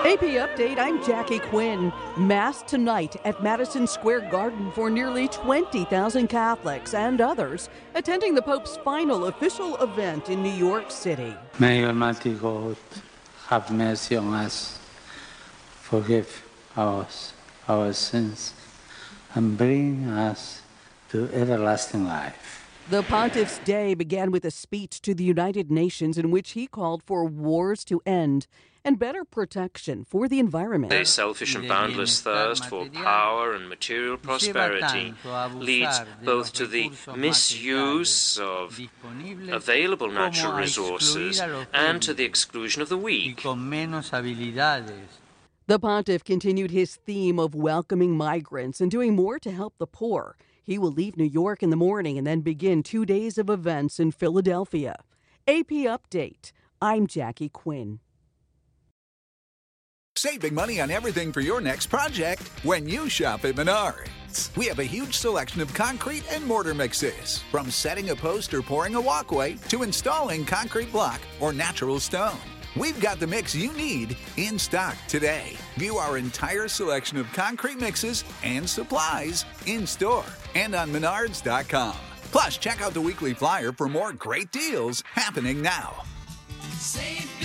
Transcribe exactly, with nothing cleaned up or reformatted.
A P Update, I'm Jackie Quinn. Mass tonight at Madison Square Garden for nearly twenty thousand Catholics and others attending the Pope's final official event in New York City. May Almighty God have mercy on us, forgive us our sins, and bring us to everlasting life. The Pontiff's Day began with a speech to the United Nations in which he called for wars to end and better protection for the environment. A selfish and boundless thirst for power and material prosperity leads both to the misuse of available natural resources and to the exclusion of the weak. The Pontiff continued his theme of welcoming migrants and doing more to help the poor. He will leave New York in the morning and then begin two days of events in Philadelphia. A P Update, I'm Jackie Quinn. Save big money on everything for your next project when you shop at Menards. We have a huge selection of concrete and mortar mixes, from setting a post or pouring a walkway to installing concrete block or natural stone. We've got the mix you need in stock today. View our entire selection of concrete mixes and supplies in store and on menards dot com. Plus, check out the weekly flyer for more great deals happening now. Save